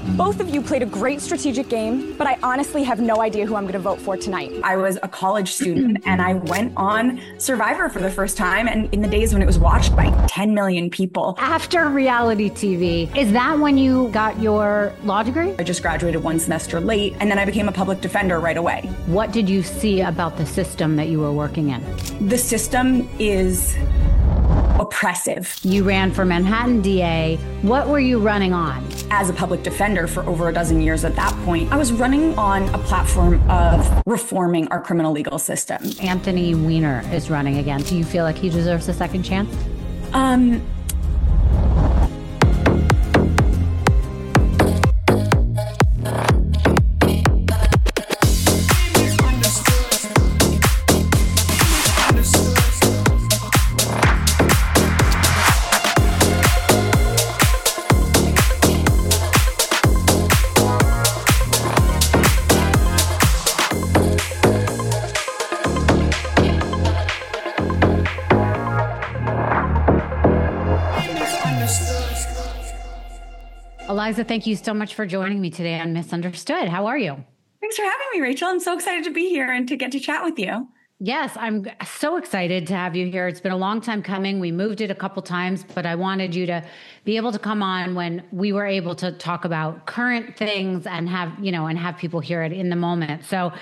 Both of you played a great strategic game, but I honestly have no idea who I'm going to vote for tonight. I was a college student and I went on Survivor for the first time, and in the days when it was watched by 10 million people. After reality TV, is that when you got your law degree? I just graduated one semester late, and then I became a public defender right away. What did you see about the system that you were working in? The system is oppressive. You ran for Manhattan DA. What were you running on? As a public defender for over a dozen years at that point, I was running on a platform of reforming our criminal legal system. Anthony Weiner is running again. Do you feel like he deserves a second chance? Eliza, thank you so much for joining me today on Misunderstood. How are you? Thanks for having me, Rachel. I'm so excited to be here and to get to chat with you. Yes, I'm so excited to have you here. It's been a long time coming. We moved it a couple times, but I wanted you to be able to come on when we were able to talk about current things and have people hear it in the moment. So,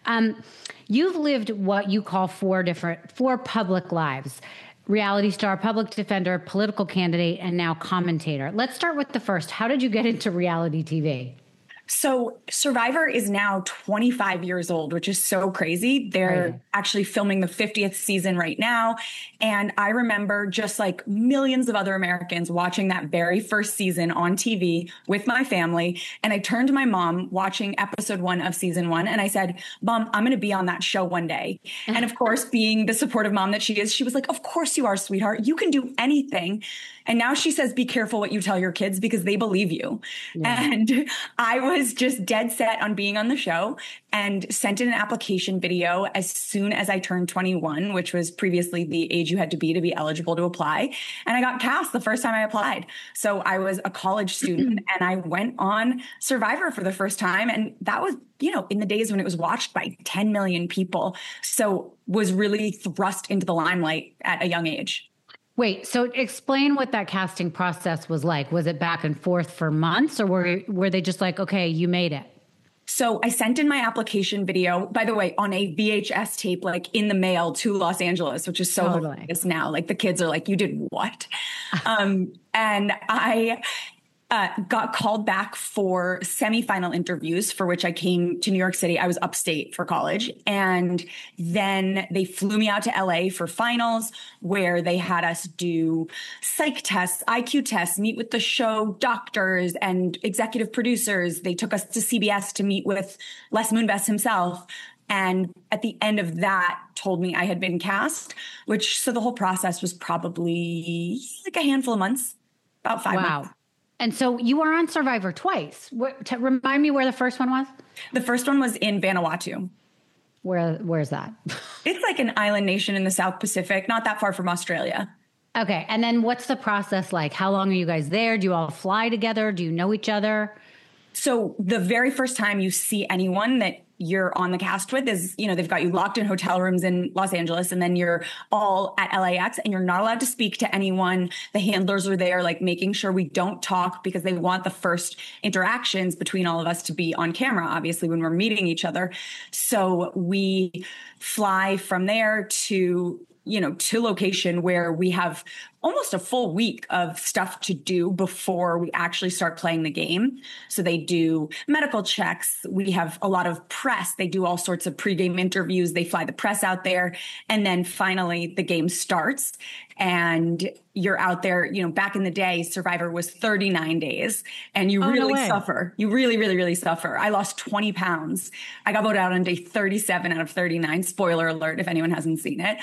you've lived what you call four public lives: reality star, public defender, political candidate, and now commentator. Let's start with the first. How did you get into reality TV? So Survivor is now 25 years old, which is so crazy. They're actually filming the 50th season right now. And I remember, just like millions of other Americans, watching that very first season on TV with my family. And I turned to my mom watching episode 1 of season 1. And I said, Mom, I'm going to be on that show one day. And of course, being the supportive mom that she is, she was like, of course you are, sweetheart. You can do anything. And now she says, be careful what you tell your kids because they believe you. Yeah. And I was just dead set on being on the show and sent in an application video as soon as I turned 21, which was previously the age you had to be eligible to apply. And I got cast the first time I applied. So I was a college student and I went on Survivor for the first time. And that was, in the days when it was watched by 10 million people. So was really thrust into the limelight at a young age. Wait, so explain what that casting process was like. Was it back and forth for months, or were they just like, okay, you made it? So I sent in my application video, by the way, on a VHS tape, like in the mail to Los Angeles, which is so hilarious now. Like the kids are like, you did what? And I got called back for semifinal interviews, for which I came to New York City. I was upstate for college. And then they flew me out to LA for finals, where they had us do psych tests, IQ tests, meet with the show doctors and executive producers. They took us to CBS to meet with Les Moonves himself. And at the end of that, told me I had been cast, so the whole process was probably like a handful of months, about 5 months. And so you were on Survivor twice. Remind me where the first one was? The first one was in Vanuatu. Where's that? It's like an island nation in the South Pacific, not that far from Australia. Okay. And then what's the process like? How long are you guys there? Do you all fly together? Do you know each other? So the very first time you see anyone that you're on the cast with is, they've got you locked in hotel rooms in Los Angeles, and then you're all at LAX and you're not allowed to speak to anyone. The handlers are there, like making sure we don't talk because they want the first interactions between all of us to be on camera, obviously, when we're meeting each other. So we fly from there to location where we have almost a full week of stuff to do before we actually start playing the game. So they do medical checks. We have a lot of press. They do all sorts of pregame interviews. They fly the press out there. And then finally the game starts and you're out there. Back in the day, Survivor was 39 days and you suffer. You really, really, really suffer. I lost 20 pounds. I got voted out on day 37 out of 39. Spoiler alert, if anyone hasn't seen it.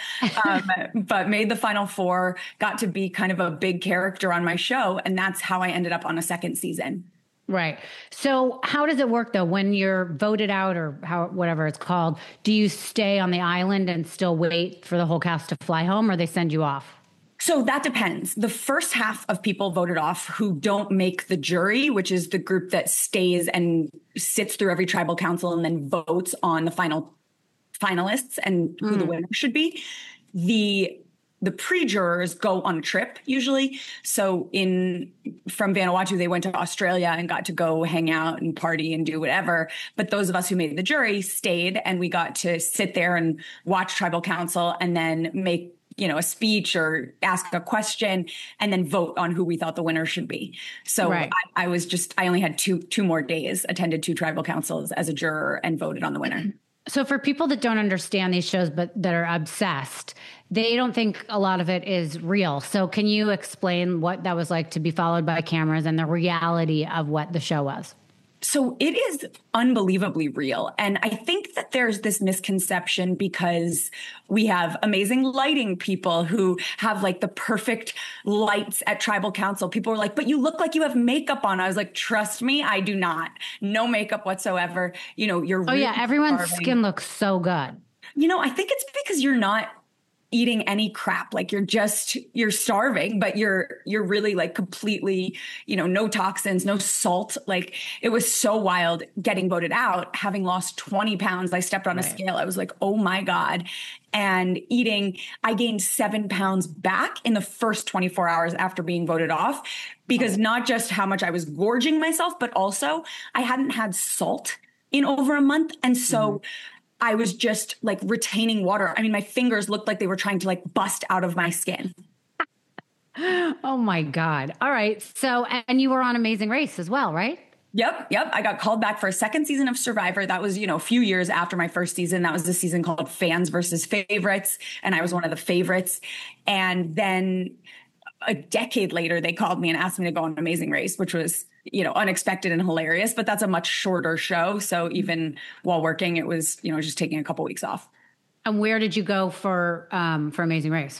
But made the final 4, got to be kind of a big character on my show. And that's how I ended up on a second season. Right. So how does it work though? When you're voted out or whatever it's called, do you stay on the island and still wait for the whole cast to fly home, or they send you off? So that depends. The first half of people voted off who don't make the jury, which is the group that stays and sits through every tribal council and then votes on the final finalists and who the winner should be. The pre-jurors go on a trip usually. So from Vanuatu, they went to Australia and got to go hang out and party and do whatever. But those of us who made the jury stayed, and we got to sit there and watch tribal council and then make a speech or ask a question and then vote on who we thought the winner should be. So right. I only had two more days, attended 2 tribal councils as a juror and voted on the winner. So for people that don't understand these shows, but that are obsessed, they don't think a lot of it is real. So can you explain what that was like to be followed by cameras and the reality of what the show was? So it is unbelievably real. And I think that there's this misconception because we have amazing lighting people who have like the perfect lights at tribal council. People are like, but you look like you have makeup on. I was like, trust me, I do not. No makeup whatsoever. You're really yeah, everyone's skin looks so good. I think it's because you're not eating any crap. Like you're starving, but you're really like completely, no toxins, no salt. Like it was so wild getting voted out, having lost 20 pounds. I stepped on a scale. I was like, oh my God. And I gained 7 pounds back in the first 24 hours after being voted off, because not just how much I was gorging myself, but also I hadn't had salt in over a month. And so I was just like retaining water. I mean, my fingers looked like they were trying to like bust out of my skin. Oh my God. All right. So, and you were on Amazing Race as well, right? Yep. I got called back for a second season of Survivor. That was, a few years after my first season. That was the season called Fans versus Favorites. And I was one of the favorites. And then a decade later, they called me and asked me to go on Amazing Race, which was, unexpected and hilarious, but that's a much shorter show. So even while working, it was, just taking a couple weeks off. And where did you go for Amazing Race?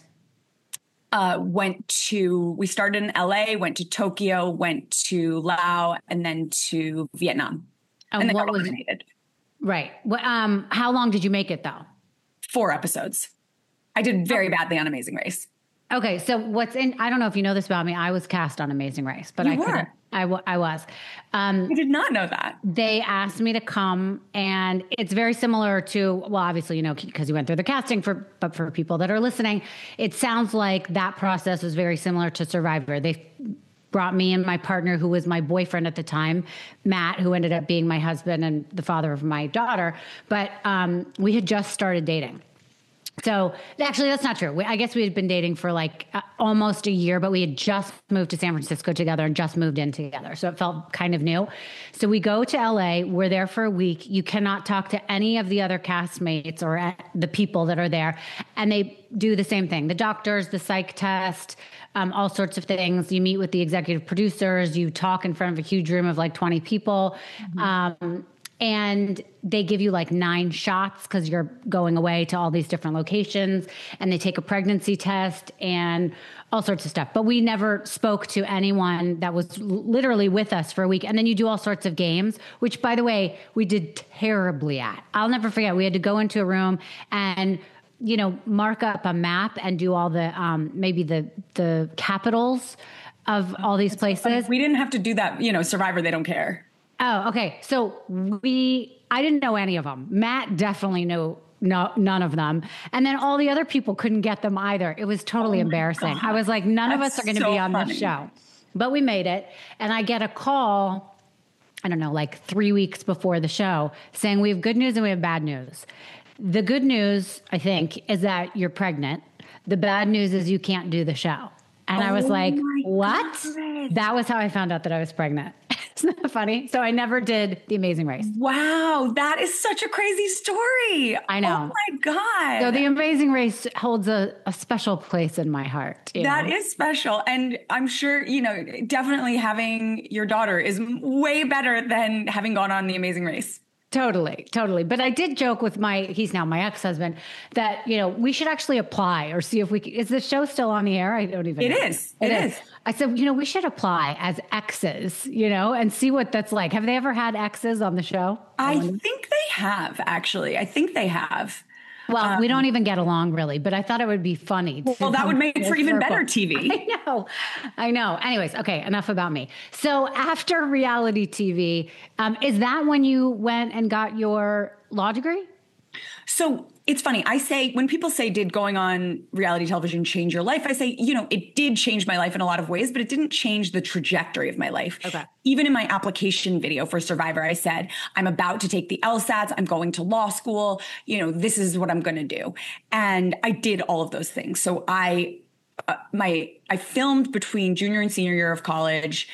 We started in LA, went to Tokyo, went to Laos, and then to Vietnam. And what was it? Right. How long did you make it though? 4 episodes. I did very badly on Amazing Race. Okay. So I don't know if you know this about me. I was cast on Amazing Race, but I was. I did not know that. They asked me to come, and it's very similar to, well, obviously, because you went through the casting but for people that are listening, it sounds like that process was very similar to Survivor. They brought me and my partner, who was my boyfriend at the time, Matt, who ended up being my husband and the father of my daughter. But we had just started dating. So actually, that's not true. I guess we had been dating for like almost a year, but we had just moved to San Francisco together and just moved in together. So it felt kind of new. So we go to LA. We're there for a week. You cannot talk to any of the other castmates or the people that are there. And they do the same thing. The doctors, the psych test, all sorts of things. You meet with the executive producers. You talk in front of a huge room of like 20 people. And they give you like 9 shots because you're going away to all these different locations, and they take a pregnancy test and all sorts of stuff. But we never spoke to anyone that was literally with us for a week. And then you do all sorts of games, which, by the way, we did terribly at. I'll never forget. We had to go into a room and mark up a map and do all the maybe the capitals of all these places. We didn't have to do that. Survivor, they don't care. Oh, okay. So I didn't know any of them. Matt definitely knew none of them. And then all the other people couldn't get them either. It was totally embarrassing. God. I was like, none of us are going to be on this show. But we made it. And I get a call, I don't know, like 3 weeks before the show saying we have good news and we have bad news. The good news, I think, is that you're pregnant. The bad news is you can't do the show. And I was like, what? God. That was how I found out that I was pregnant. Isn't that funny? So I never did The Amazing Race. Wow. That is such a crazy story. I know. Oh my God. So The Amazing Race holds a special place in my heart. That is special. And I'm sure, definitely having your daughter is way better than having gone on The Amazing Race. Totally. But I did joke with he's now my ex-husband, that, we should actually apply or see if is the show still on the air? I don't even know. It is. I said, we should apply as exes, and see what that's like. Have they ever had exes on the show? I think they have, actually. I think they have. Well, we don't even get along really, but I thought it would be funny. Well, that would make for even better TV. I know. Anyways, okay, enough about me. So after reality TV, is that when you went and got your law degree? So it's funny. I say, when people say, did going on reality television change your life? I say, it did change my life in a lot of ways, but it didn't change the trajectory of my life. Okay. Even in my application video for Survivor, I said, I'm about to take the LSATs. I'm going to law school. This is what I'm going to do. And I did all of those things. So I filmed between junior and senior year of college,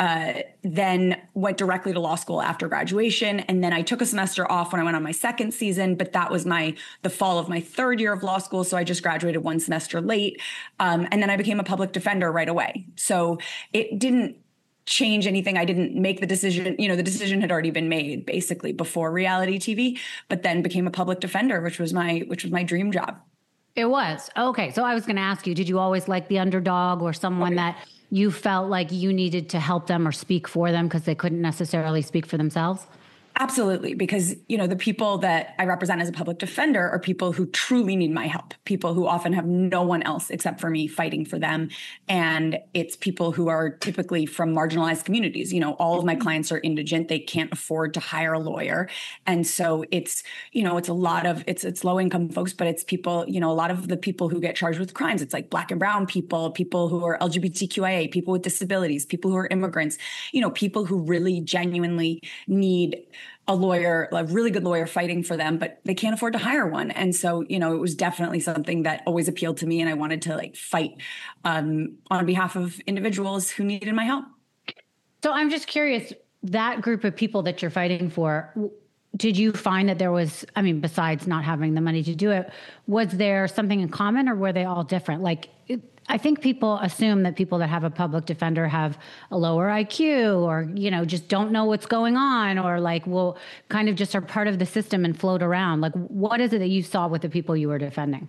then went directly to law school after graduation. And then I took a semester off when I went on my second season, but that was the fall of my third year of law school. So I just graduated one semester late. And then I became a public defender right away. So it didn't change anything. I didn't make the decision. The decision had already been made basically before reality TV, but then became a public defender, which was my dream job. It was. Okay. So I was going to ask you, did you always like the underdog or someone that you felt like you needed to help them or speak for them because they couldn't necessarily speak for themselves? Absolutely. Because, the people that I represent as a public defender are people who truly need my help, people who often have no one else except for me fighting for them. And it's people who are typically from marginalized communities. All of my clients are indigent. They can't afford to hire a lawyer. And so it's low income folks, but it's people, a lot of the people who get charged with crimes. It's like Black and brown people who are LGBTQIA, people with disabilities, people who are immigrants, people who really genuinely need a lawyer, a really good lawyer fighting for them, but they can't afford to hire one. And so, it was definitely something that always appealed to me. And I wanted to fight on behalf of individuals who needed my help. So I'm just curious, that group of people that you're fighting for, did you find that there was, besides not having the money to do it, was there something in common or were they all different? I think people assume that people that have a public defender have a lower IQ or, just don't know what's going on or will kind of just are part of the system and float around. What is it that you saw with the people you were defending?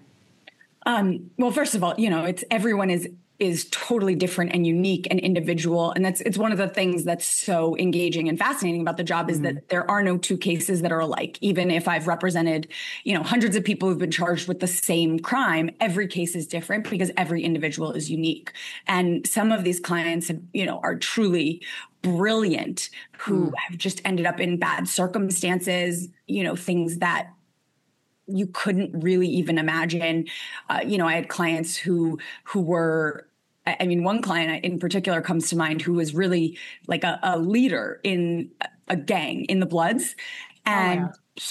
Well, first of all, it's everyone is totally different and unique and individual. And it's one of the things that's so engaging and fascinating about the job is that there are no two cases that are alike. Even if I've represented, hundreds of people who've been charged with the same crime, every case is different because every individual is unique. And some of these clients, are truly brilliant who have just ended up in bad circumstances, things that you couldn't really even imagine. I had clients who were, one client in particular comes to mind who was really like a leader in a gang in the Bloods. And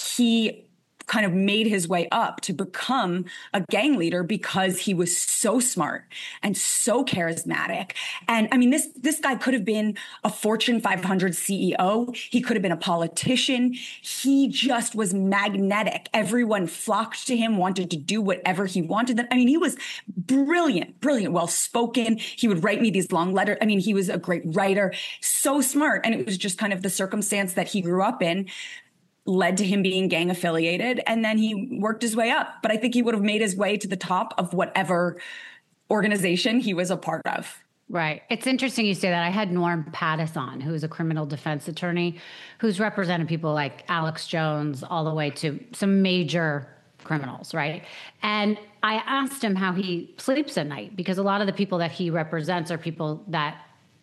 he kind of made his way up to become a gang leader because he was so smart and so charismatic. And this guy could have been a Fortune 500 CEO. He could have been a politician. He just was magnetic. Everyone flocked to him, wanted to do whatever he wanted. He was brilliant, well-spoken. He would write me these long letters. He was a great writer, so smart. And it was just kind of the circumstance that he grew up in led to him being gang affiliated. And then he worked his way up. But I think he would have made his way to the top of whatever organization he was a part of. Right. It's interesting you say that. I had Norm Pattis on, who's a criminal defense attorney, who's represented people like Alex Jones all the way to some major criminals, right? And I asked him how he sleeps at night, because a lot of the people that he represents are people that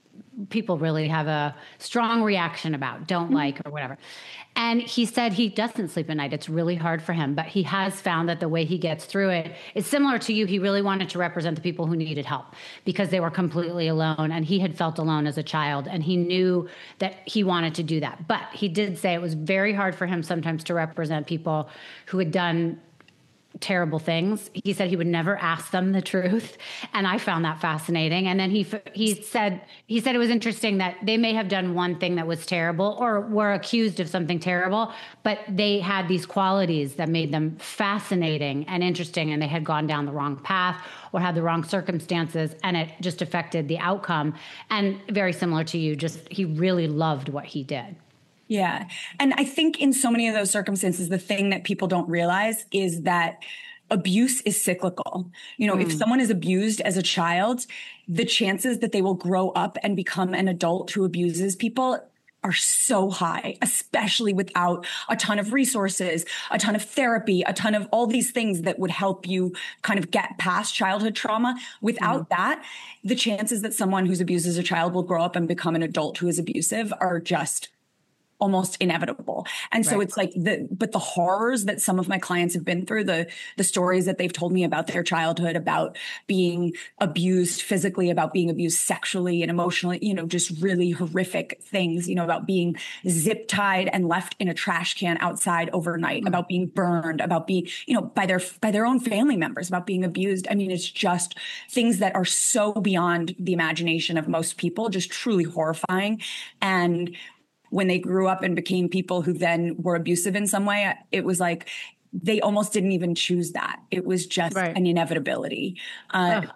people really have a strong reaction about, don't like, or whatever. And he said he doesn't sleep at night. It's really hard for him, but he has found that the way he gets through it is similar to you. He really wanted to represent the people who needed help because they were completely alone, and he had felt alone as a child, and he knew that he wanted to do that. But he did say it was very hard for him sometimes to represent people who had done terrible things. He said he would never ask them the truth, and I found that fascinating. And then he said it was interesting that they may have done one thing that was terrible or were accused of something terrible, but they had these qualities that made them fascinating and interesting, and they had gone down the wrong path or had the wrong circumstances, and it just affected the outcome. And very similar to you, just he really loved what he did. Yeah. And I think in so many of those circumstances, the thing that people don't realize is that abuse is cyclical. If someone is abused as a child, the chances that they will grow up and become an adult who abuses people are so high, especially without a ton of resources, a ton of therapy, a ton of all these things that would help you kind of get past childhood trauma. Without that, the chances that someone who's abused as a child will grow up and become an adult who is abusive are just almost inevitable. And so it's like but the horrors that some of my clients have been through, the stories that they've told me about their childhood, about being abused physically, about being abused sexually and emotionally, just really horrific things, about being zip tied and left in a trash can outside overnight, about being burned, about being, by their own family members, about being abused. I mean, it's just things that are so beyond the imagination of most people, just truly horrifying. And when they grew up and became people who then were abusive in some way, it was like they almost didn't even choose that. It was just an inevitability. But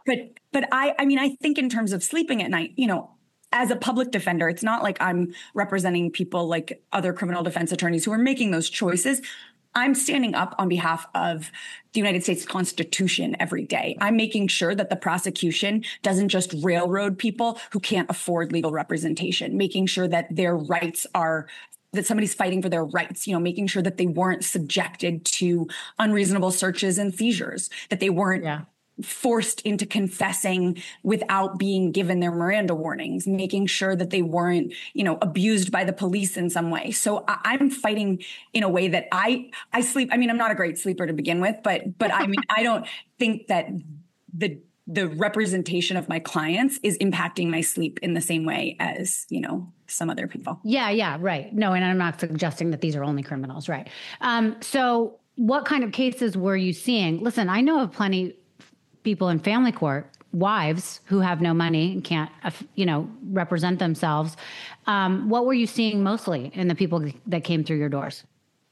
I think in terms of sleeping at night, as a public defender, it's not like I'm representing people like other criminal defense attorneys who are making those choices. I'm standing up on behalf of the United States Constitution every day. I'm making sure that the prosecution doesn't just railroad people who can't afford legal representation, making sure that their rights that somebody's fighting for their rights, making sure that they weren't subjected to unreasonable searches and seizures, that they weren't forced into confessing without being given their Miranda warnings, making sure that they weren't, abused by the police in some way. So I'm fighting in a way that I sleep. I mean, I'm not a great sleeper to begin with, but I mean, I don't think that the representation of my clients is impacting my sleep in the same way as, some other people. Yeah, right. No, and I'm not suggesting that these are only criminals, right? So what kind of cases were you seeing? Listen, I know of plenty people in family court, wives who have no money and can't, represent themselves. What were you seeing mostly in the people that came through your doors?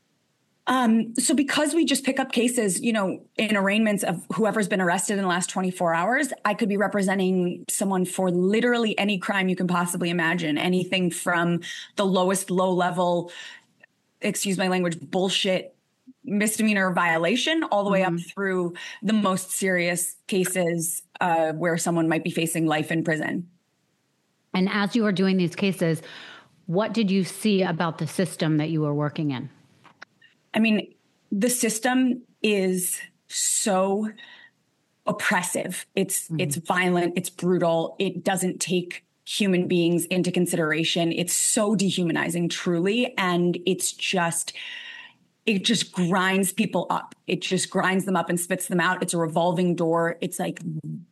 So because we just pick up cases, in arraignments of whoever's been arrested in the last 24 hours, I could be representing someone for literally any crime you can possibly imagine. Anything from the lowest low level, excuse my language, bullshit misdemeanor violation all the way up through the most serious cases where someone might be facing life in prison. And as you were doing these cases, what did you see about the system that you were working in? I mean, the system is so oppressive. It's violent. It's brutal. It doesn't take human beings into consideration. It's so dehumanizing, truly. And it just grinds people up. It just grinds them up and spits them out. It's a revolving door. It's like,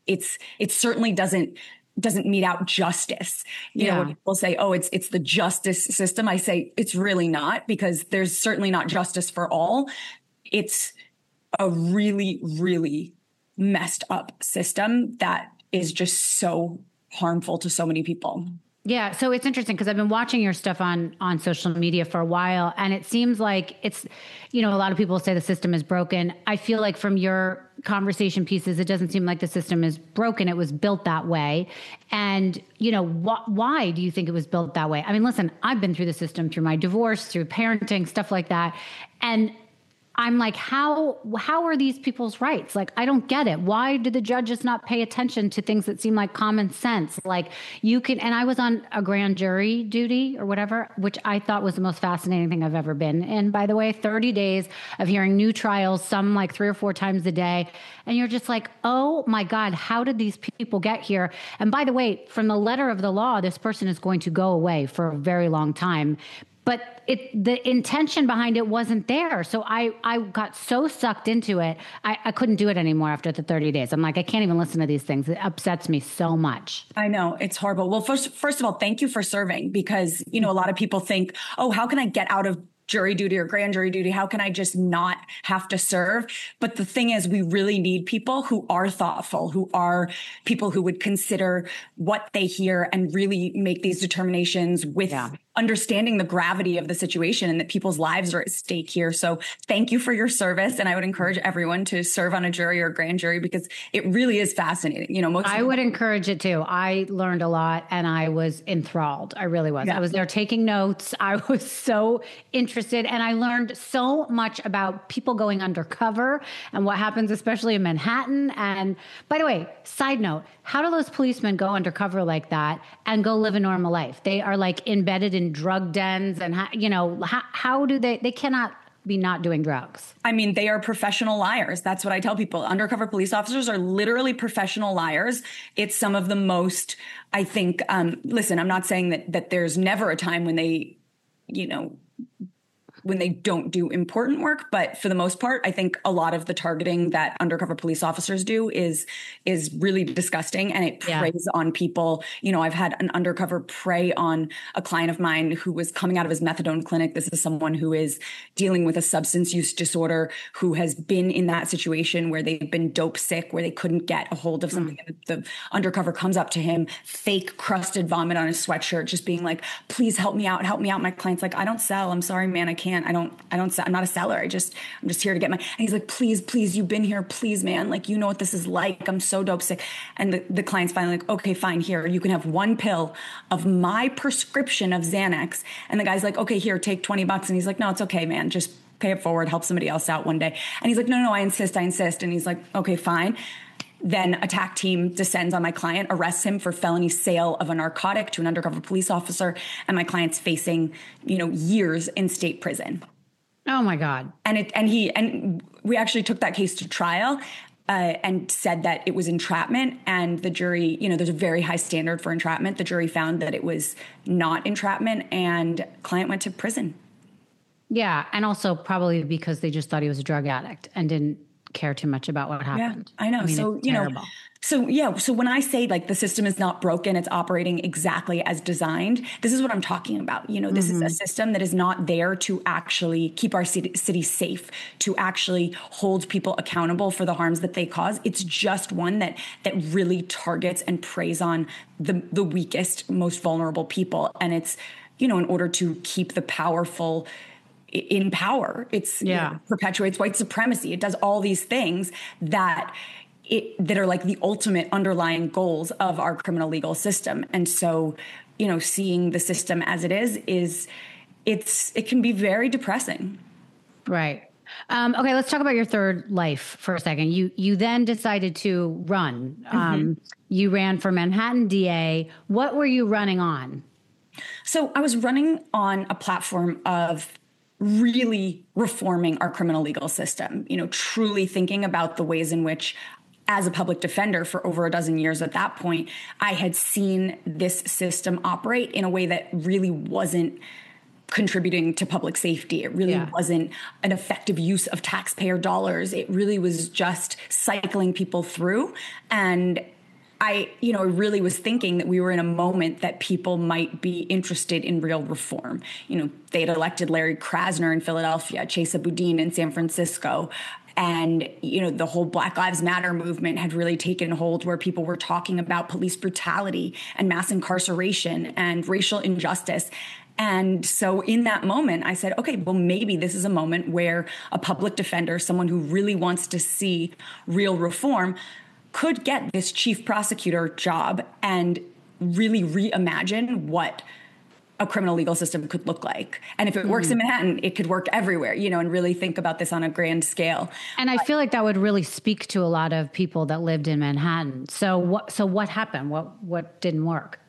it certainly doesn't mete out justice. You know, when people say, oh, it's the justice system, I say it's really not, because there's certainly not justice for all. It's a really, really messed up system that is just so harmful to so many people. Yeah. So it's interesting because I've been watching your stuff on social media for a while, and it seems like it's, a lot of people say the system is broken. I feel like from your conversation pieces, it doesn't seem like the system is broken. It was built that way. And, why do you think it was built that way? I mean, listen, I've been through the system through my divorce, through parenting, stuff like that. And I'm like, how are these people's rights? Like, I don't get it. Why do the judges not pay attention to things that seem like common sense? Like and I was on a grand jury duty or whatever, which I thought was the most fascinating thing I've ever been. And by the way, 30 days of hearing new trials, some like 3 or 4 times a day. And you're just like, oh my God, how did these people get here? And by the way, from the letter of the law, this person is going to go away for a very long time. But the intention behind it wasn't there. So I got so sucked into it, I couldn't do it anymore after the 30 days. I'm like, I can't even listen to these things. It upsets me so much. I know, it's horrible. Well, first of all, thank you for serving, because, a lot of people think, oh, how can I get out of jury duty or grand jury duty? How can I just not have to serve? But the thing is, we really need people who are thoughtful, who are people who would consider what they hear and really make these determinations with understanding the gravity of the situation and that people's lives are at stake here. So thank you for your service. And I would encourage everyone to serve on a jury or grand jury, because it really is fascinating. I would encourage it too. I learned a lot and I was enthralled. I really was. I was there taking notes. I was so interested, and I learned so much about people going undercover and what happens, especially in Manhattan. And by the way, side note, how do those policemen go undercover like that and go live a normal life? They are like embedded in in drug dens and how do they cannot be not doing drugs? I mean, they are professional liars. That's what I tell people. Undercover police officers are literally professional liars. It's some of the most, I think, listen, I'm not saying that there's never a time when they, when they don't do important work. But for the most part, I think a lot of the targeting that undercover police officers do is really disgusting, and it preys on people. I've had an undercover prey on a client of mine who was coming out of his methadone clinic. This is someone who is dealing with a substance use disorder, who has been in that situation where they've been dope sick, where they couldn't get a hold of something. The undercover comes up to him, fake crusted vomit on his sweatshirt, just being like, please help me out. My client's like, I don't sell. I'm sorry, man. I can't. I don't sell. I'm not a seller. I'm just here to get and he's like, please, you've been here. Please, man. Like, you know what this is like. I'm so dope sick. And the client's finally like, okay, fine. Here, you can have one pill of my prescription of Xanax. And the guy's like, okay, here, take $20. And he's like, no, it's okay, man. Just pay it forward. Help somebody else out one day. And he's like, no, I insist. And he's like, okay, fine. Then attack team descends on my client, arrests him for felony sale of a narcotic to an undercover police officer. And my client's facing, years in state prison. Oh my God. And we actually took that case to trial and said that it was entrapment. And the jury, there's a very high standard for entrapment. The jury found that it was not entrapment, and client went to prison. Yeah. And also probably because they just thought he was a drug addict and didn't care too much about what happened. Yeah, I know. So, So when I say like the system is not broken, it's operating exactly as designed. This is what I'm talking about. This is a system that is not there to actually keep our city safe, to actually hold people accountable for the harms that they cause. It's just one that really targets and preys on the weakest, most vulnerable people. And it's, in order to keep the powerful in power. It's perpetuates white supremacy. It does all these things that are like the ultimate underlying goals of our criminal legal system. And so, seeing the system as it is it can be very depressing. Right. Okay, let's talk about your third life for a second. You then decided to run. You ran for Manhattan DA. What were you running on? So I was running on a platform of really reforming our criminal legal system, truly thinking about the ways in which, as a public defender for over a dozen years at that point, I had seen this system operate in a way that really wasn't contributing to public safety. It really wasn't an effective use of taxpayer dollars. It really was just cycling people through. And I really was thinking that we were in a moment that people might be interested in real reform. They had elected Larry Krasner in Philadelphia, Chesa Boudin in San Francisco. And, the whole Black Lives Matter movement had really taken hold, where people were talking about police brutality and mass incarceration and racial injustice. And so in that moment, I said, okay, well, maybe this is a moment where a public defender, someone who really wants to see real reform, could get this chief prosecutor job and really reimagine what a criminal legal system could look like. And if it works in Manhattan, it could work everywhere, and really think about this on a grand scale. And I feel like that would really speak to a lot of people that lived in Manhattan. So what happened? What didn't work?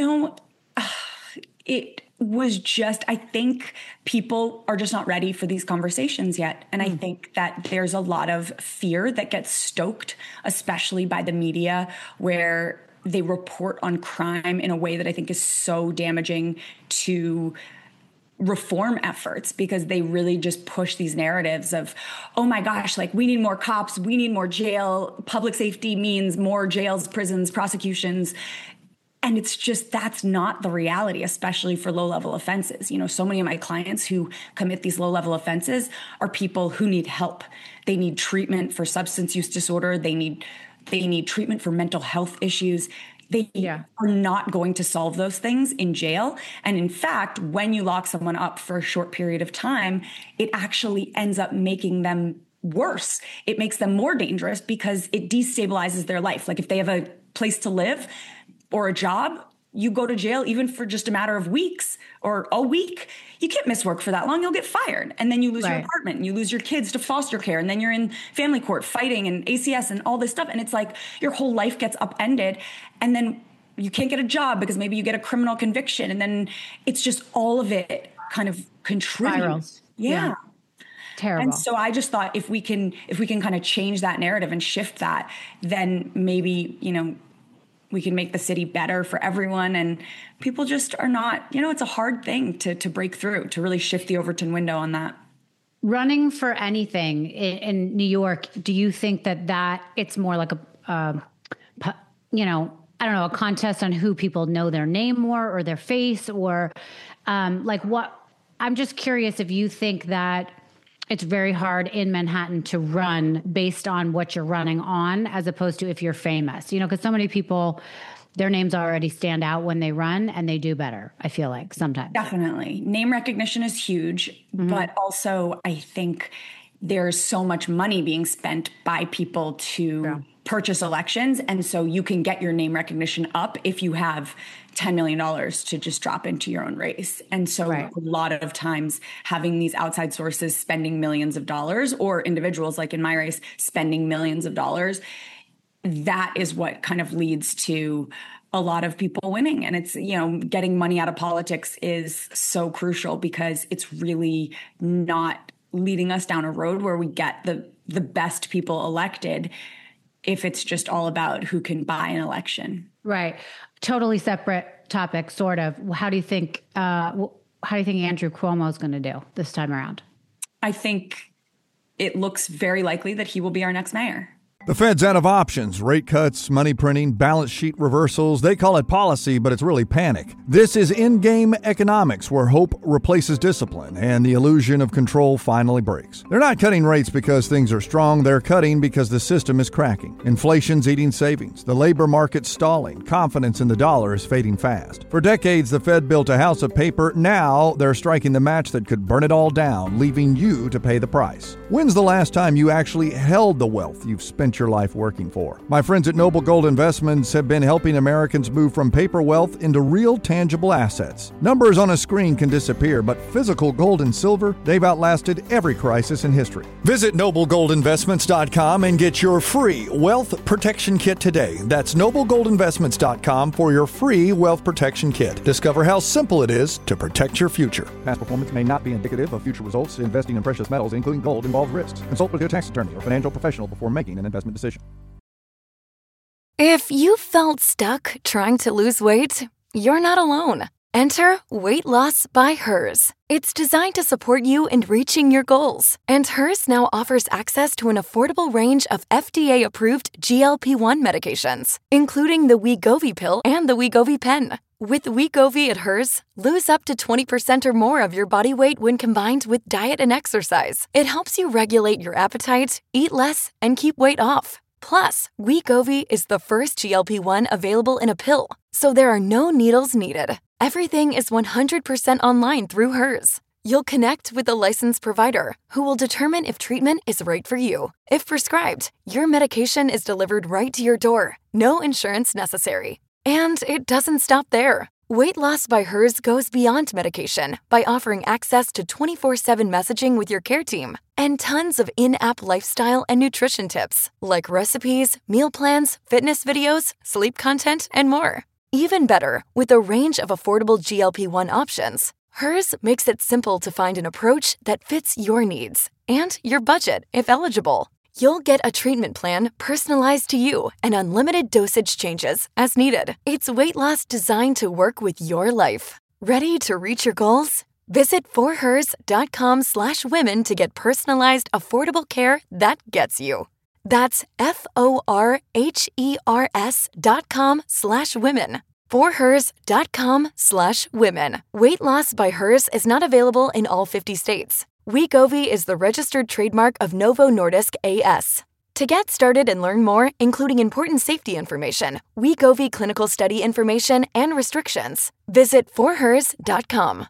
It was just, I think people are just not ready for these conversations yet. And I think that there's a lot of fear that gets stoked, especially by the media, where they report on crime in a way that I think is so damaging to reform efforts, because they really just push these narratives of, oh my gosh, like we need more cops, we need more jail, public safety means more jails, prisons, prosecutions. And it's just, that's not the reality, especially for low-level offenses. So many of my clients who commit these low-level offenses are people who need help. They need treatment for substance use disorder. They need treatment for mental health issues. They are not going to solve those things in jail. And in fact, when you lock someone up for a short period of time, it actually ends up making them worse. It makes them more dangerous because it destabilizes their life. Like if they have a place to live or a job, you go to jail even for just a matter of weeks or a week. You can't miss work for that long. You'll get fired. And then you lose your apartment and you lose your kids to foster care. And then you're in family court fighting and ACS and all this stuff. And it's like your whole life gets upended. And then you can't get a job because maybe you get a criminal conviction. And then it's just all of it kind of contributes. Yeah. Terrible. And so I just thought if we can kind of change that narrative and shift that, then maybe, we can make the city better for everyone. And people just are not, it's a hard thing to break through, to really shift the Overton window on that. Running for anything in New York, do you think that it's more like I don't know, a contest on who people know their name more or their face, or what? I'm just curious if you think that it's very hard in Manhattan to run based on what you're running on, as opposed to if you're famous, because so many people, their names already stand out when they run and they do better. I feel like sometimes. Definitely. Name recognition is huge, but also I think there's so much money being spent by people to purchase elections. And so you can get your name recognition up if you have $10 million to just drop into your own race. And so a lot of times having these outside sources spending millions of dollars, or individuals like in my race spending millions of dollars, that is what kind of leads to a lot of people winning. And it's, getting money out of politics is so crucial because it's really not leading us down a road where we get the best people elected if it's just all about who can buy an election. Right. Totally separate topic, sort of. How do you think Andrew Cuomo is going to do this time around? I think it looks very likely that he will be our next mayor. The Fed's out of options, rate cuts, money printing, balance sheet reversals. They call it policy, but it's really panic. This is in-game economics where hope replaces discipline and the illusion of control finally breaks. They're not cutting rates because things are strong. They're cutting because the system is cracking. Inflation's eating savings. The labor market's stalling. Confidence in the dollar is fading fast. For decades, the Fed built a house of paper. Now they're striking the match that could burn it all down, leaving you to pay the price. When's the last time you actually held the wealth you've spent your life working for? My friends at Noble Gold Investments have been helping Americans move from paper wealth into real tangible assets. Numbers on a screen can disappear, but physical gold and silver, they've outlasted every crisis in history. Visit noblegoldinvestments.com and get your free wealth protection kit today. That's noblegoldinvestments.com for your free wealth protection kit. Discover how simple it is to protect your future. Past performance may not be indicative of future results. Investing in precious metals, including gold, involves risks. Consult with your tax attorney or financial professional before making an investment decision. If you felt stuck trying to lose weight, you're not alone. Enter Weight Loss by Hers. It's designed to support you in reaching your goals. And Hers now offers access to an affordable range of FDA-approved GLP-1 medications, including the Wegovy pill and the Wegovy pen. With Wegovy at Hers, lose up to 20% or more of your body weight when combined with diet and exercise. It helps you regulate your appetite, eat less, and keep weight off. Plus, Wegovy is the first GLP-1 available in a pill, so there are no needles needed. Everything is 100% online through Hers. You'll connect with a licensed provider who will determine if treatment is right for you. If prescribed, your medication is delivered right to your door. No insurance necessary. And it doesn't stop there. Weight Loss by Hers goes beyond medication by offering access to 24/7 messaging with your care team and tons of in-app lifestyle and nutrition tips like recipes, meal plans, fitness videos, sleep content, and more. Even better, with a range of affordable GLP-1 options, Hers makes it simple to find an approach that fits your needs and your budget if eligible. You'll get a treatment plan personalized to you and unlimited dosage changes as needed. It's weight loss designed to work with your life. Ready to reach your goals? Visit forhers.com/women to get personalized, affordable care that gets you. That's forhers.com/women. forhers.com/women. Weight Loss by Hers is not available in all 50 states. Wegovy is the registered trademark of Novo Nordisk A/S. To get started and learn more, including important safety information, Wegovy clinical study information, and restrictions, visit forhers.com.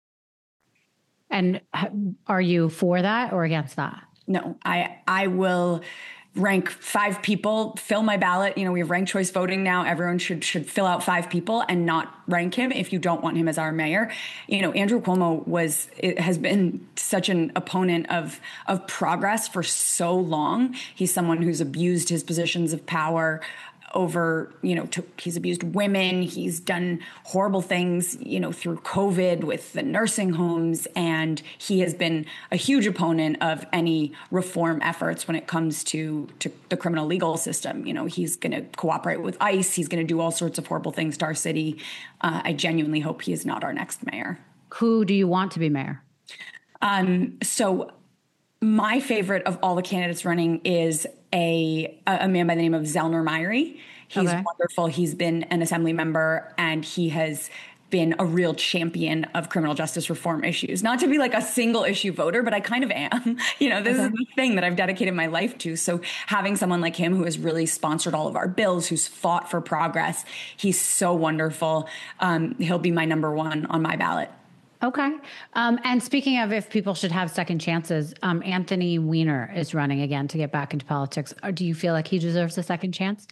And are you for that or against that? No, I will rank 5 people, fill my ballot. We have ranked choice voting now. Everyone should fill out 5 people and not rank him if you don't want him as our mayor. Andrew Cuomo has been such an opponent of progress for so long. He's someone who's abused his positions of power over, he's abused women. He's done horrible things, through COVID with the nursing homes. And he has been a huge opponent of any reform efforts when it comes to the criminal legal system. He's going to cooperate with ICE. He's going to do all sorts of horrible things to our city. I genuinely hope he is not our next mayor. Who do you want to be mayor? So my favorite of all the candidates running is a man by the name of Zellner Myrie. He's wonderful. He's been an assembly member, and he has been a real champion of criminal justice reform issues. Not to be like a single issue voter, but I kind of am. This is the thing that I've dedicated my life to. So having someone like him who has really sponsored all of our bills, who's fought for progress, he's so wonderful. He'll be my number one on my ballot. Okay. And speaking of if people should have second chances, Anthony Weiner is running again to get back into politics. Do you feel like he deserves a second chance?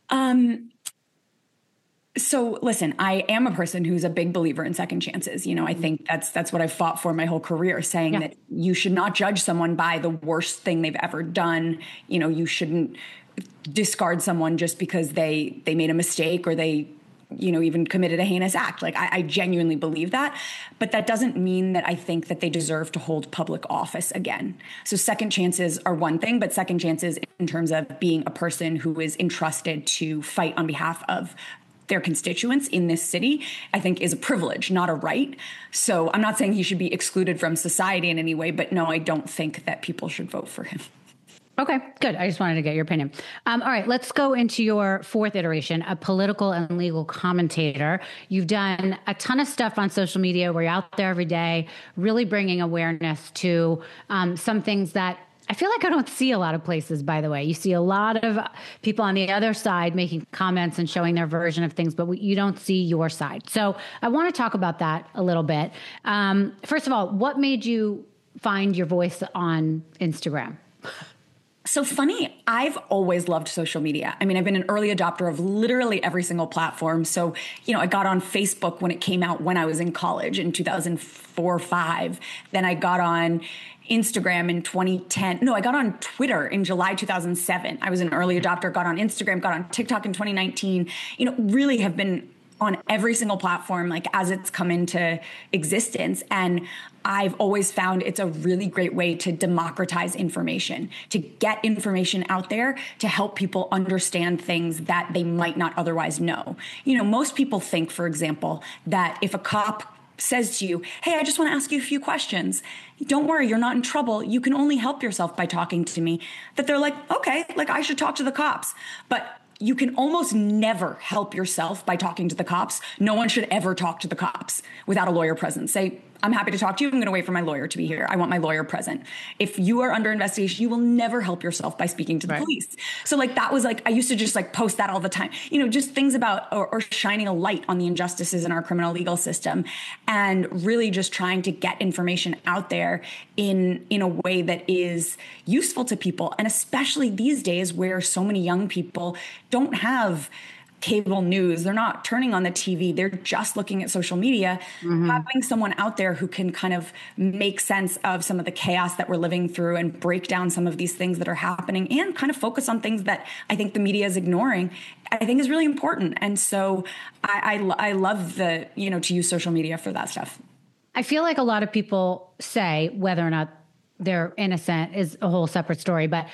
So listen, I am a person who's a big believer in second chances. I think that's what I've fought for my whole career, saying that you should not judge someone by the worst thing they've ever done. You shouldn't discard someone just because they made a mistake or they even committed a heinous act. Like I genuinely believe that, but that doesn't mean that I think that they deserve to hold public office again. So second chances are one thing, but second chances in terms of being a person who is entrusted to fight on behalf of their constituents in this city, I think is a privilege, not a right. So I'm not saying he should be excluded from society in any way, but no, I don't think that people should vote for him. Okay, good. I just wanted to get your opinion. All right, let's go into your fourth iteration, a political and legal commentator. You've done a ton of stuff on social media where you're out there every day, really bringing awareness to some things that I feel like I don't see a lot of places, by the way. You see a lot of people on the other side making comments and showing their version of things, but you don't see your side. So I want to talk about that a little bit. First of all, what made you find your voice on Instagram? So funny, I've always loved social media. I mean, I've been an early adopter of literally every single platform. So, I got on Facebook when it came out when I was in college in 2004 or 5. Then I got on Instagram in 2010. No, I got on Twitter in July 2007. I was an early adopter, got on Instagram, got on TikTok in 2019. Really have been on every single platform, like as it's come into existence. And I've always found it's a really great way to democratize information, to get information out there, to help people understand things that they might not otherwise know. Most people think, for example, that if a cop says to you, hey, I just want to ask you a few questions. Don't worry, you're not in trouble. You can only help yourself by talking to me. That they're like, okay, like I should talk to the cops. But you can almost never help yourself by talking to the cops. No one should ever talk to the cops without a lawyer present. Say, I'm happy to talk to you. I'm going to wait for my lawyer to be here. I want my lawyer present. If you are under investigation, you will never help yourself by speaking to the police. So that was I used to just post that all the time, just things about or shining a light on the injustices in our criminal legal system and really just trying to get information out there in a way that is useful to people. And especially these days where so many young people don't have cable news. They're not turning on the TV. They're just looking at social media. Mm-hmm. Having someone out there who can kind of make sense of some of the chaos that we're living through and break down some of these things that are happening and kind of focus on things that I think the media is ignoring, I think is really important. And so I love to use social media for that stuff. I feel like a lot of people say whether or not they're innocent is a whole separate story, but,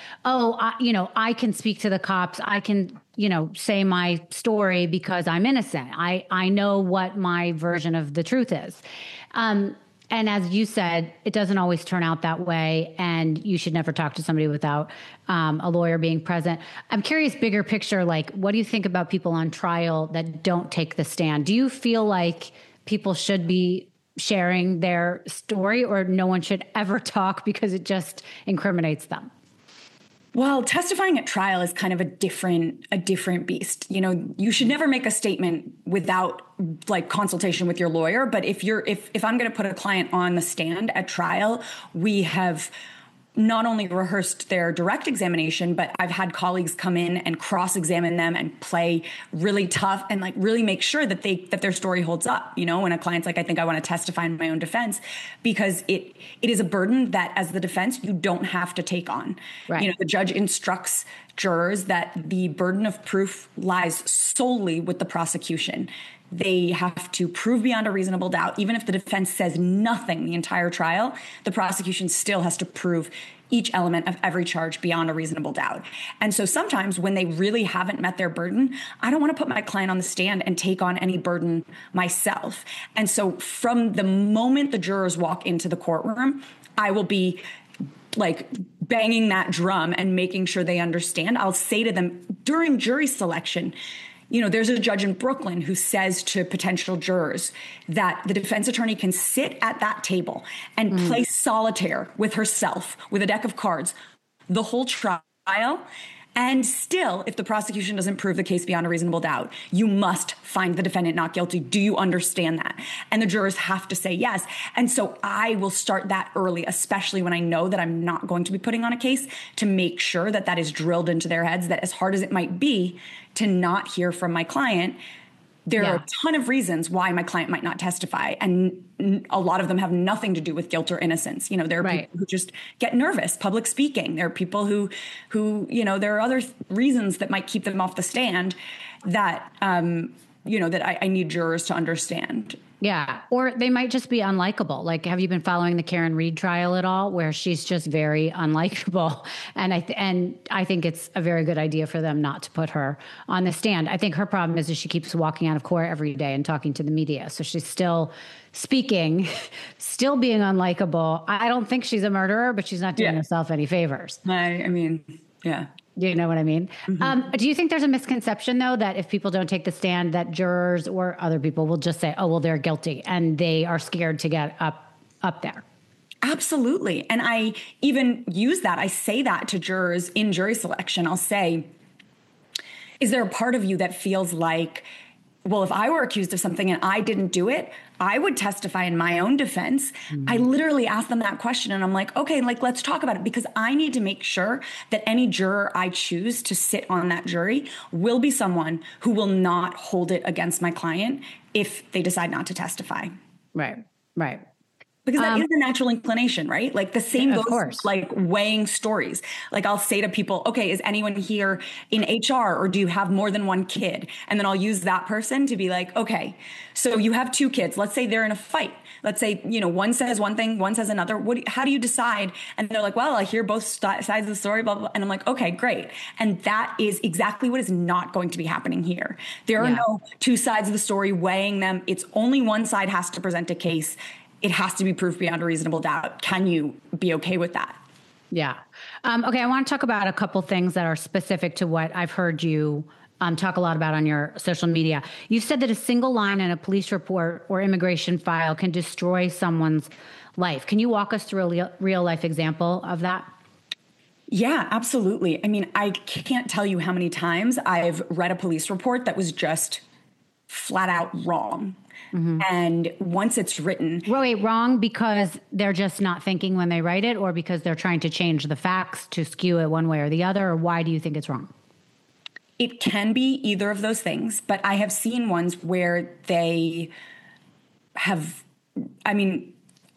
I can speak to the cops. I can, say my story because I'm innocent. I know what my version of the truth is. And as you said, it doesn't always turn out that way. And you should never talk to somebody without a lawyer being present. I'm curious, bigger picture, what do you think about people on trial that don't take the stand? Do you feel like people should be sharing their story or no one should ever talk because it just incriminates them? Well, testifying at trial is kind of a different beast. You should never make a statement without consultation with your lawyer. But if I'm going to put a client on the stand at trial, we have not only rehearsed their direct examination, but I've had colleagues come in and cross-examine them and play really tough and like really make sure that their story holds up. You know, when a client's like, I think I want to testify in my own defense, because it is a burden that as the defense, you don't have to take on. Right. You know, the judge instructs jurors that the burden of proof lies solely with the prosecution. They have to prove beyond a reasonable doubt. Even if the defense says nothing the entire trial, the prosecution still has to prove each element of every charge beyond a reasonable doubt. And so sometimes when they really haven't met their burden, I don't want to put my client on the stand and take on any burden myself. And so from the moment the jurors walk into the courtroom, I will be like banging that drum and making sure they understand. I'll say to them during jury selection, you know, there's a judge in Brooklyn who says to potential jurors that the defense attorney can sit at that table and play solitaire with herself with a deck of cards the whole trial. And still, if the prosecution doesn't prove the case beyond a reasonable doubt, you must find the defendant not guilty. Do you understand that? And the jurors have to say yes. And so I will start that early, especially when I know that I'm not going to be putting on a case, to make sure that that is drilled into their heads, that as hard as it might be to not hear from my client, there are a ton of reasons why my client might not testify. And a lot of them have nothing to do with guilt or innocence. You know, there are people who just get nervous, public speaking. There are people who, you know, there are other reasons that might keep them off the stand that, you know, that I need jurors to understand. Yeah. Or they might just be unlikable. Like, have you been following the Karen Read trial at all, where she's just very unlikable? And I think it's a very good idea for them not to put her on the stand. I think her problem is that she keeps walking out of court every day and talking to the media. So she's still speaking, still being unlikable. I don't think she's a murderer, but she's not doing herself any favors. I mean, yeah. You know what I mean? Mm-hmm. Do you think there's a misconception, though, that if people don't take the stand, that jurors or other people will just say, oh, well, they're guilty, and they are scared to get up there? Absolutely. And I even use that. I say that to jurors in jury selection. I'll say, is there a part of you that feels like, well, if I were accused of something and I didn't do it, I would testify in my own defense. I literally ask them that question and I'm like, okay, like, let's talk about it, because I need to make sure that any juror I choose to sit on that jury will be someone who will not hold it against my client if they decide not to testify. Right. Because that is a natural inclination, right? Like the same goes like weighing stories. Like I'll say to people, okay, is anyone here in HR, or do you have more than one kid? And then I'll use that person to be like, okay, so you have two kids. Let's say they're in a fight. Let's say, you know, one says one thing, one says another. How do you decide? And they're like, well, I hear both sides of the story, blah, blah, blah. And I'm like, okay, great. And that is exactly what is not going to be happening here. There are no two sides of the story weighing them. It's only one side has to present a case. It has to be proof beyond a reasonable doubt. Can you be okay with that? Yeah. Okay. I want to talk about a couple things that are specific to what I've heard you talk a lot about on your social media. You've said that a single line in a police report or immigration file can destroy someone's life. Can you walk us through a real life example of that? Yeah, absolutely. I mean, I can't tell you how many times I've read a police report that was just flat out wrong. Mm-hmm. And once it's written... Wait, wrong because they're just not thinking when they write it, or because they're trying to change the facts to skew it one way or the other? Or why do you think it's wrong? It can be either of those things, but I have seen ones where they have... I mean,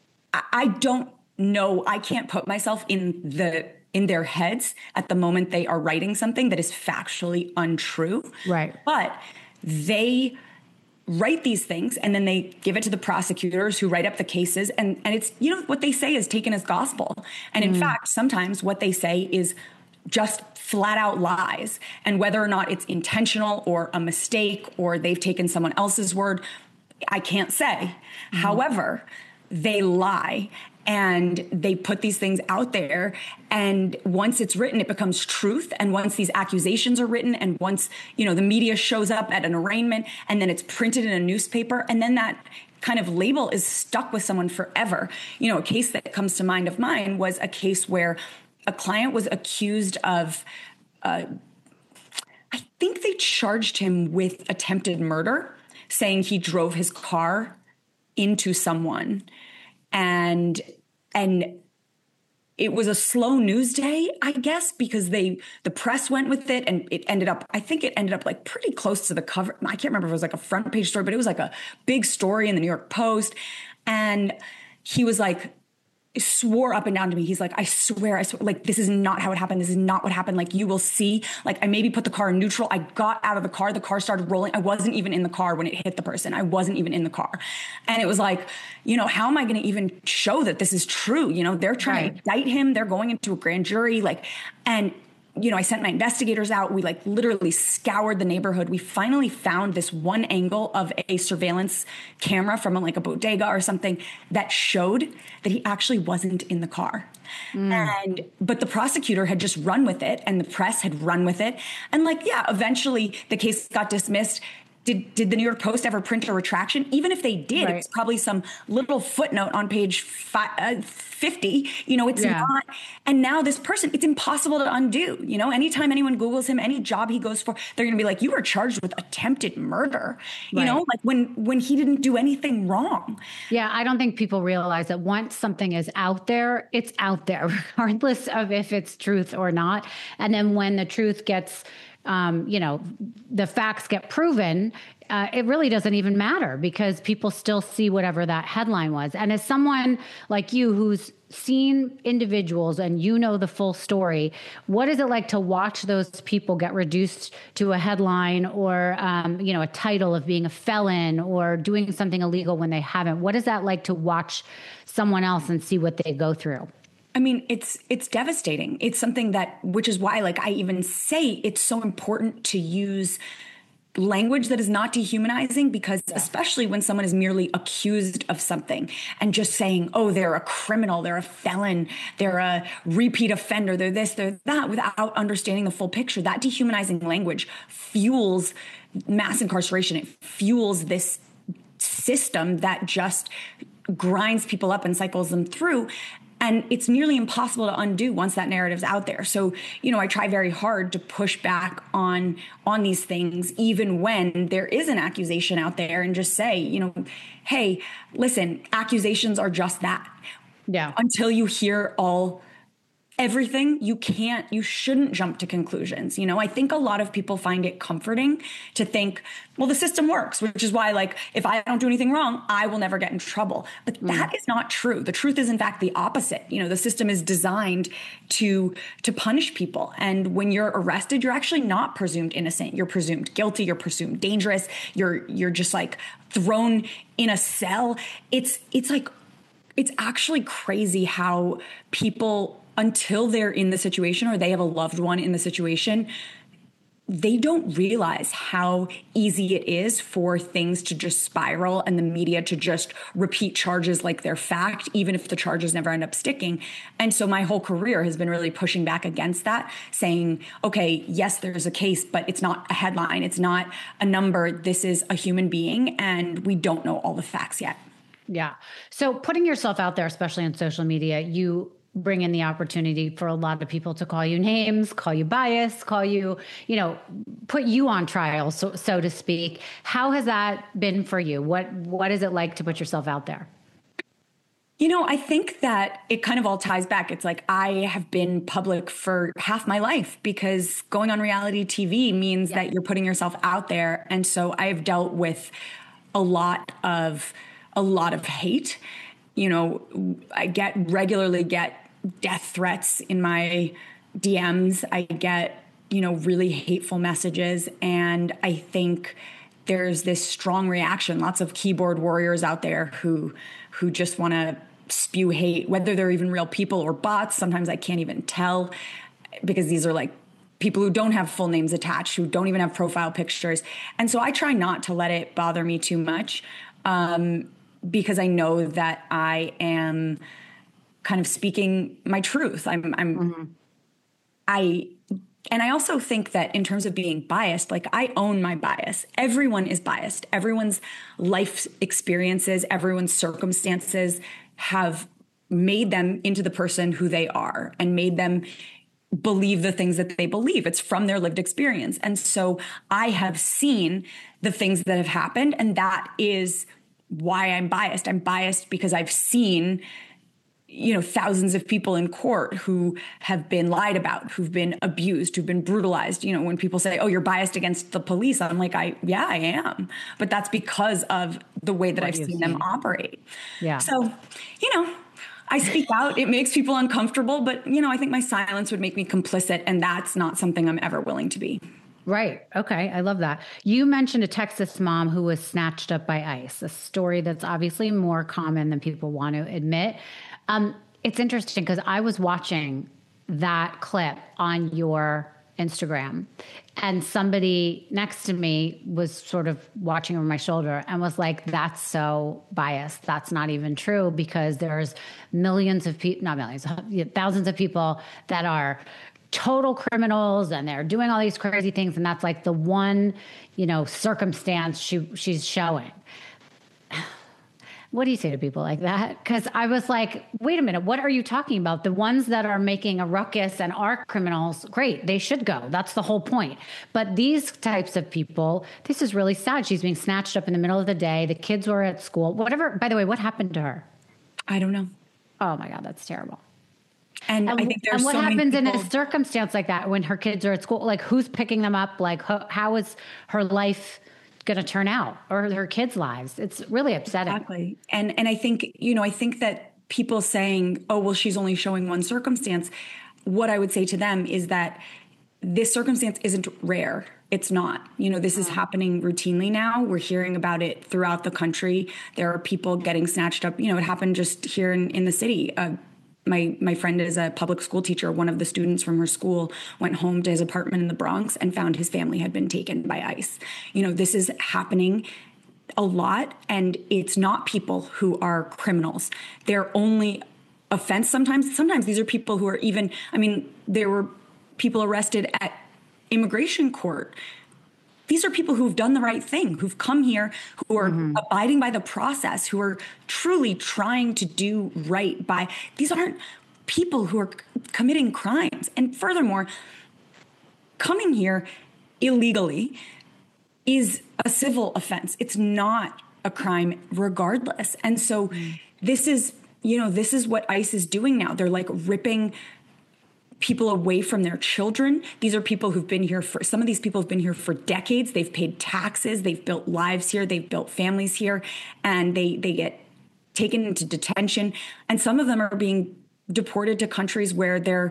I don't know. I can't put myself in their heads at the moment they are writing something that is factually untrue. Right. But they write these things and then they give it to the prosecutors who write up the cases. And it's, you know, what they say is taken as gospel. And in fact, sometimes what they say is just flat out lies. And whether or not it's intentional or a mistake or they've taken someone else's word, I can't say. However, they lie. And they put these things out there. And once it's written, it becomes truth. And once these accusations are written, and once, you know, the media shows up at an arraignment, and then it's printed in a newspaper, and then that kind of label is stuck with someone forever. You know, a case that comes to mind of mine was a case where a client was accused of, I think they charged him with attempted murder, saying he drove his car into someone. And it was a slow news day, I guess, because the press went with it, and I think it ended up like pretty close to the cover. I can't remember if it was like a front page story, but it was like a big story in the New York Post. And he was like, swore up and down to me. He's like, I swear, like, this is not how it happened. This is not what happened. Like, you will see. Like, I maybe put the car in neutral. I got out of the car. The car started rolling. I wasn't even in the car when it hit the person. I wasn't even in the car. And it was like, how am I going to even show that this is true? They're trying to indict him. They're going into a grand jury. I sent my investigators out. We like literally scoured the neighborhood. We finally found this one angle of a surveillance camera from like a bodega or something that showed that he actually wasn't in the car. But the prosecutor had just run with it, and the press had run with it. And eventually the case got dismissed. Did the New York Post ever print a retraction? Even if they did, It's probably some little footnote on page 50. It's not. And now this person, it's impossible to undo. Anytime anyone Googles him, any job he goes for, they're going to be like, you were charged with attempted murder. When he didn't do anything wrong. Yeah, I don't think people realize that once something is out there, it's out there, regardless of if it's truth or not. And then when the truth gets the facts get proven, it really doesn't even matter because people still see whatever that headline was. And as someone like you who's seen individuals and the full story, what is it like to watch those people get reduced to a headline or, a title of being a felon or doing something illegal when they haven't? What is that like to watch someone else and see what they go through? I mean, it's devastating. It's something which is why, I even say it's so important to use language that is not dehumanizing, because especially when someone is merely accused of something and just saying, oh, they're a criminal, they're a felon, they're a repeat offender, they're this, they're that, without understanding the full picture, that dehumanizing language fuels mass incarceration. It fuels this system that just grinds people up and cycles them through. And it's nearly impossible to undo once that narrative's out there. So, I try very hard to push back on these things, even when there is an accusation out there, and just say, hey, listen, accusations are just that. Yeah. Until you hear everything, you shouldn't jump to conclusions. I think a lot of people find it comforting to think, well, the system works, which is why, if I don't do anything wrong, I will never get in trouble. But that is not true. The truth is, in fact, the opposite. The system is designed to punish people. And when you're arrested, you're actually not presumed innocent. You're presumed guilty. You're presumed dangerous. You're just thrown in a cell. It's actually crazy how people, until they're in the situation or they have a loved one in the situation, they don't realize how easy it is for things to just spiral and the media to just repeat charges like they're fact, even if the charges never end up sticking. And so my whole career has been really pushing back against that, saying, okay, yes, there's a case, but it's not a headline. It's not a number. This is a human being, and we don't know all the facts yet. Yeah. So putting yourself out there, especially on social media, you bring in the opportunity for a lot of people to call you names, call you biased, call you, put you on trial, so to speak. How has that been for you? What is it like to put yourself out there? I think that it kind of all ties back. It's like I have been public for half my life because going on reality TV means that you're putting yourself out there. And so I've dealt with a lot of hate. I regularly get death threats in my DMs. I get, really hateful messages. And I think there's this strong reaction, lots of keyboard warriors out there who just want to spew hate, whether they're even real people or bots. Sometimes I can't even tell, because these are people who don't have full names attached, who don't even have profile pictures. And so I try not to let it bother me too much, because I know that I am kind of speaking my truth. And I also think that in terms of being biased, I own my bias. Everyone is biased. Everyone's life experiences, everyone's circumstances have made them into the person who they are and made them believe the things that they believe. It's from their lived experience. And so I have seen the things that have happened, and that is why I'm biased. I'm biased because I've seen thousands of people in court who have been lied about, who've been abused, who've been brutalized. When people say, oh, you're biased against the police, I'm like, I am. But that's because of the way that I've seen them operate. Yeah. So, I speak out. It makes people uncomfortable, but, I think my silence would make me complicit, and that's not something I'm ever willing to be. Right. Okay. I love that. You mentioned a Texas mom who was snatched up by ICE, a story that's obviously more common than people want to admit. It's interesting because I was watching that clip on your Instagram, and somebody next to me was sort of watching over my shoulder and was like, that's so biased. That's not even true, because there's millions of people, not millions, thousands of people that are total criminals and they're doing all these crazy things. And that's like the one, circumstance she's showing. What do you say to people like that? Because I was like, wait a minute, what are you talking about? The ones that are making a ruckus and are criminals, great, they should go. That's the whole point. But these types of people, this is really sad. She's being snatched up in the middle of the day. The kids were at school, whatever. By the way, what happened to her? I don't know. Oh my God, that's terrible. And I think there's what so many happens people in a circumstance like that when her kids are at school? Like, who's picking them up? Like, how is her life going to turn out, or her kids' lives? It's really upsetting. Exactly. And I think, I think that people saying, oh, well, she's only showing one circumstance. What I would say to them is that this circumstance isn't rare. It's not. This is happening routinely now. We're hearing about it throughout the country. There are people getting snatched up. It happened just here in the city. My friend is a public school teacher. One of the students from her school went home to his apartment in the Bronx and found his family had been taken by ICE. This is happening a lot, and it's not people who are criminals. They're only offense sometimes. Sometimes these are people who are there were people arrested at immigration court. These are people who've done the right thing, who've come here, who are abiding by the process, who are truly trying to do right by. These aren't people who are committing crimes. And furthermore, coming here illegally is a civil offense. It's not a crime regardless. And so this is what ICE is doing now. They're like ripping people away from their children. These are people who've been here some of these people have been here for decades. They've paid taxes. They've built lives here. They've built families here, and they get taken into detention. And some of them are being deported to countries where their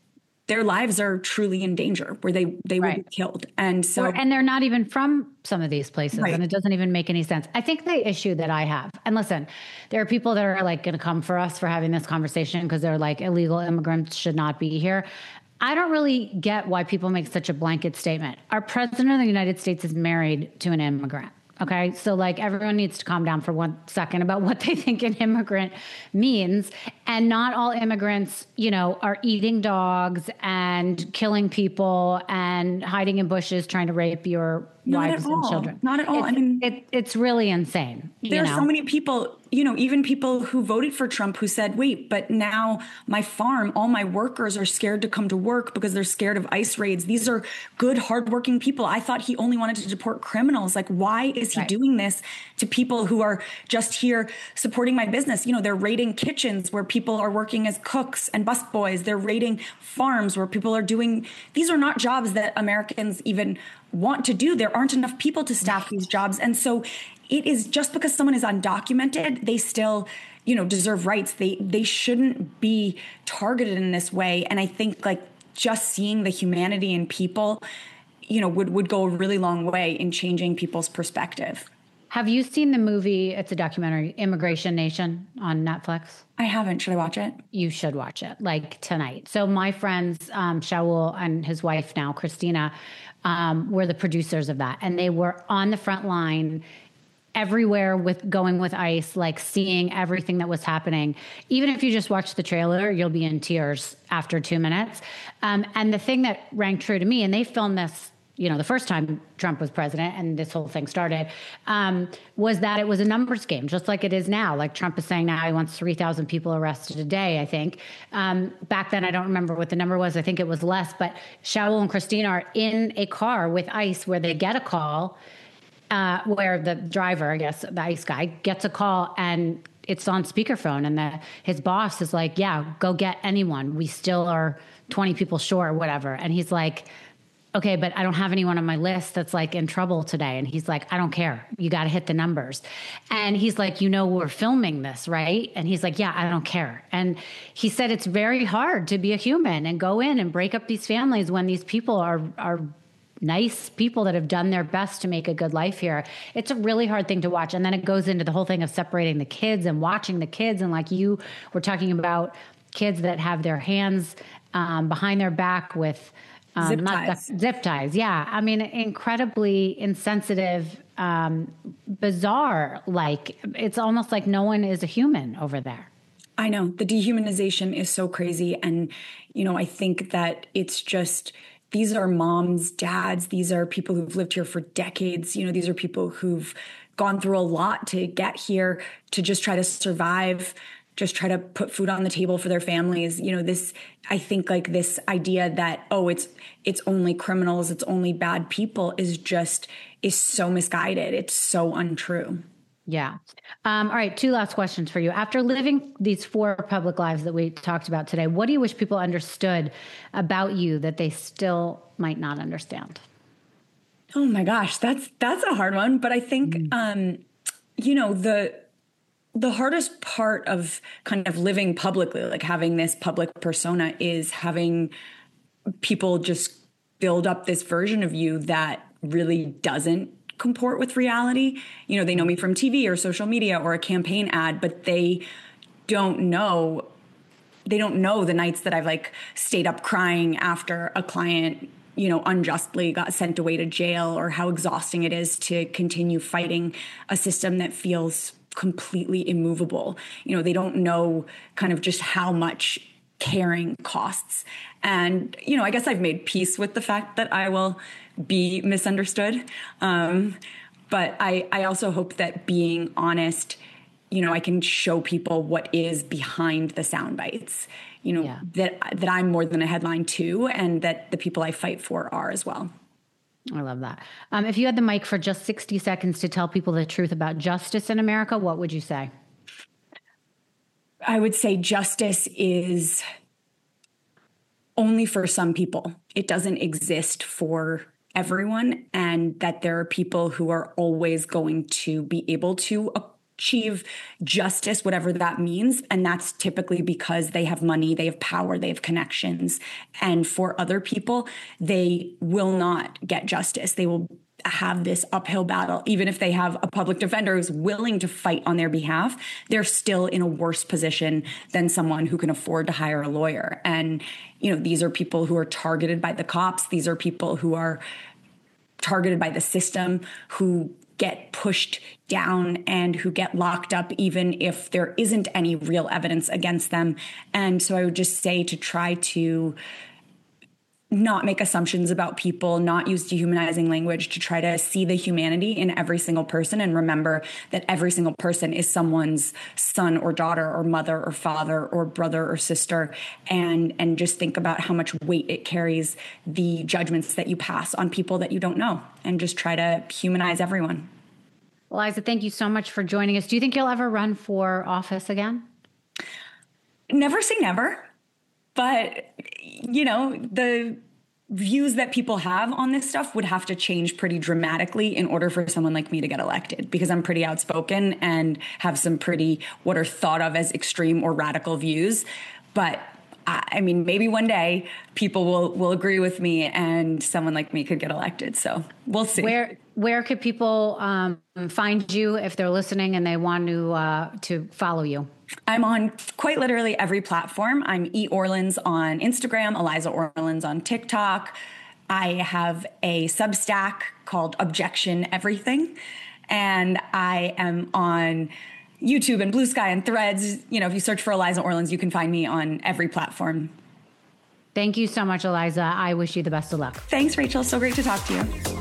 lives are truly in danger, where they will be killed. And so, and they're not even from some of these places. Right. And it doesn't even make any sense. I think the issue that I have, and listen, there are people that are like going to come for us for having this conversation because they're like, illegal immigrants should not be here. I don't really get why people make such a blanket statement. Our president of the United States is married to an immigrant. Okay. So like everyone needs to calm down for 1 second about what they think an immigrant means. And not all immigrants, are eating dogs and killing people and hiding in bushes trying to rape your wives and children. Not at all. It's really insane. There are so many people, even people who voted for Trump who said, wait, but now my farm, all my workers are scared to come to work because they're scared of ICE raids. These are good, hardworking people. I thought he only wanted to deport criminals. Like, why is he doing this to people who are just here supporting my business? They're raiding kitchens where people are working as cooks and busboys. They're raiding farms where people are doing, these are not jobs that Americans even want to do. There aren't enough people to staff these jobs. And so it is just because someone is undocumented, they still, deserve rights. They shouldn't be targeted in this way. And I think like just seeing the humanity in people, would go a really long way in changing people's perspective. Have you seen the movie? It's a documentary, Immigration Nation, on Netflix. I haven't. Should I watch it? You should watch it, like tonight. So my friends, Shaul and his wife now, Christina, were the producers of that. And they were on the front line everywhere going with ICE, like seeing everything that was happening. Even if you just watch the trailer, you'll be in tears after 2 minutes. And the thing that rang true to me, and they filmed this, the first time Trump was president and this whole thing started, was that it was a numbers game, just like it is now. Like Trump is saying now he wants 3,000 people arrested a day, I think. Back then, I don't remember what the number was. I think it was less. But Shaul and Christina are in a car with ICE where they get a call, where the driver, I guess, the ICE guy, gets a call and it's on speakerphone, and his boss is like, yeah, go get anyone. We still are 20 people short or whatever. And he's like, okay, but I don't have anyone on my list that's like in trouble today. And he's like, I don't care. You got to hit the numbers. And he's like, we're filming this, right? And he's like, yeah, I don't care. And he said, it's very hard to be a human and go in and break up these families when these people are nice people that have done their best to make a good life here. It's a really hard thing to watch. And then it goes into the whole thing of separating the kids and watching the kids. And like you were talking about kids that have their hands behind their back with zip ties. Yeah. I mean, incredibly insensitive, bizarre. Like, it's almost like no one is a human over there. I know. The dehumanization is so crazy. And, I think that it's just, these are moms, dads. These are people who've lived here for decades. These are people who've gone through a lot to get here, to just try to survive, just try to put food on the table for their families. I think like this idea that, it's only criminals, it's only bad people is so misguided. It's so untrue. Yeah. All right. 2 last questions for you. After living these 4 public lives that we talked about today, what do you wish people understood about you that they still might not understand? Oh my gosh, that's a hard one. But I think, the hardest part of kind of living publicly, like having this public persona, is having people just build up this version of you that really doesn't comport with reality. They know me from TV or social media or a campaign ad, but they don't know the nights that I've like stayed up crying after a client, unjustly got sent away to jail, or how exhausting it is to continue fighting a system that feels completely immovable. They don't know kind of just how much caring costs. And, I guess I've made peace with the fact that I will be misunderstood. But I also hope that being honest, I can show people what is behind the sound bites, that I'm more than a headline too, and that the people I fight for are as well. I love that. If you had the mic for just 60 seconds to tell people the truth about justice in America, what would you say? I would say justice is only for some people. It doesn't exist for everyone, and that there are people who are always going to be able to achieve justice, whatever that means. And that's typically because they have money, they have power, they have connections. And for other people, they will not get justice. They will have this uphill battle. Even if they have a public defender who's willing to fight on their behalf, they're still in a worse position than someone who can afford to hire a lawyer. And, these are people who are targeted by the cops. These are people who are targeted by the system, who get pushed down and who get locked up even if there isn't any real evidence against them. And so I would just say to try to not make assumptions about people, not use dehumanizing language, to try to see the humanity in every single person, and remember that every single person is someone's son or daughter or mother or father or brother or sister, and just think about how much weight it carries, the judgments that you pass on people that you don't know, and just try to humanize everyone. Eliza, thank you so much for joining us. Do you think you'll ever run for office again? Never say never. But, the views that people have on this stuff would have to change pretty dramatically in order for someone like me to get elected, because I'm pretty outspoken and have some pretty what are thought of as extreme or radical views. But I mean, maybe one day people will agree with me and someone like me could get elected. So we'll see. Where could people find you if they're listening and they want to follow you? I'm on quite literally every platform. I'm E. Orleans on Instagram, Eliza Orleans on TikTok. I have a Substack called Objection Everything. And I am on YouTube and Blue Sky and Threads. If you search for Eliza Orleans, you can find me on every platform. Thank you so much, Eliza. I wish you the best of luck. Thanks, Rachel. So great to talk to you.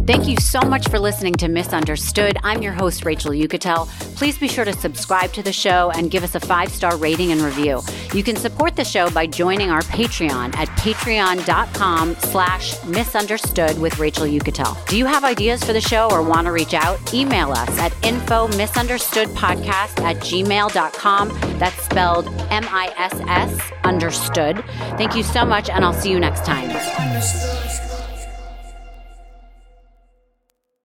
Thank you so much for listening to Misunderstood. I'm your host, Rachel Uchitel. Please be sure to subscribe to the show and give us a 5-star rating and review. You can support the show by joining our Patreon at patreon.com/misunderstood with Rachel Uchitel. Do you have ideas for the show or want to reach out? Email us at info_misunderstoodpodcast@gmail.com. That's spelled MISS understood. Thank you so much, and I'll see you next time.